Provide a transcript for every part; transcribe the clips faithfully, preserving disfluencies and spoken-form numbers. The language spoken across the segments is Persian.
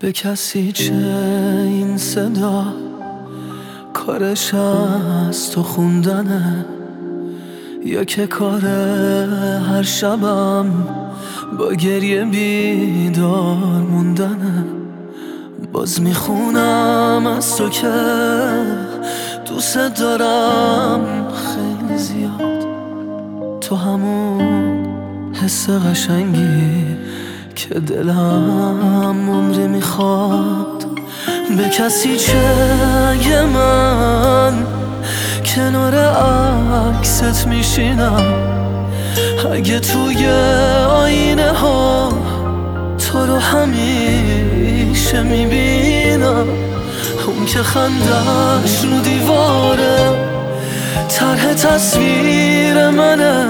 به کسی چه این صدا، کارش از تو خوندنه یا که کار هر شبم با گریه بیدار موندنه؟ باز میخونم از تو که دوست دارم خیلی زیاد، تو همون حس قشنگی که دلم عمری میخواد. به کسی چه اگه من کنار عکست میشینم، اگه توی آینه ها تو رو همیشه میبینم، اون که خندش رو دیواره طرح تصویر منه،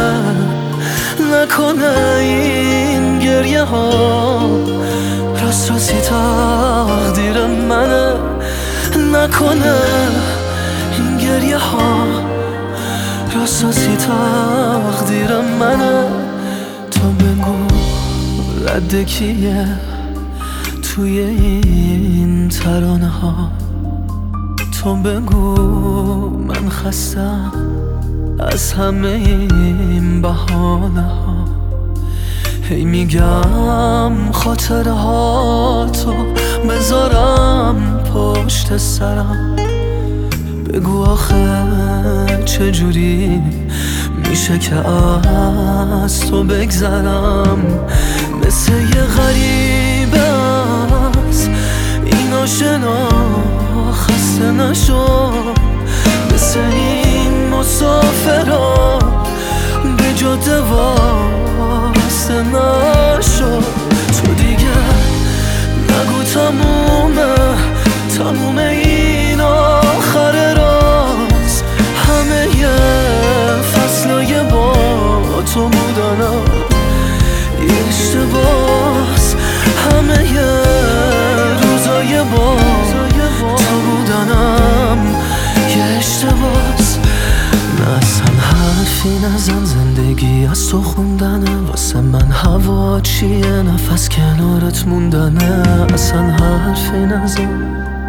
نکنه این گریه ها راست راستی تقدیر منه، نکنه این گریه ها راست راستی تقدیر منه. تو بگو رد کیه توی این ترانه ها، تو بگو من خستم از همه این بهانه ها. هی میگم خاطره ها تو بذارم پشت سرم، بگو آخه چجوری میشه که از تو بگذرم؟ مثل یه غریبه از این آشنا خسته نشو، مثل این مسافرها به جاده واسه نشو. تو دیگه نگو تمومه تموم این آخر راست، همه یه فصلای با تو بودنم یه اشتباس، همه یه روزای با تو بودنم یه اشتباس. نه اصلا حرفی نزن، زندگی از تو خوندنه، واسه من هوا چیه نفس کنارت موندنه. اصلا حرفی نزن،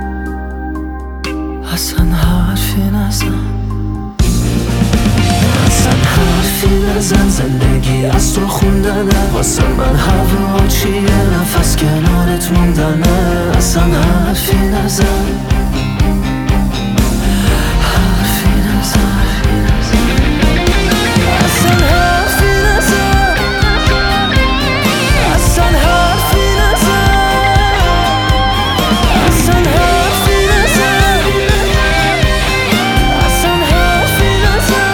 اصلا حرفی نزن، اصلا حرفی نزن، زندگی از تو خوندنه، واسه من هوا چیه نفس کنارت موندنه. اصلا حرفی نزن، حرفی نزن، اصلا حرفی نزن، اصلا حرفی نزن، اصلا حرفی نزن، اصلا حرفی نزن.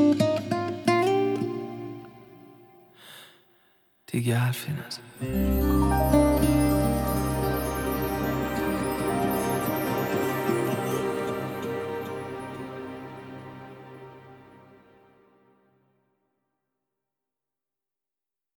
دیگه حرفی نزن.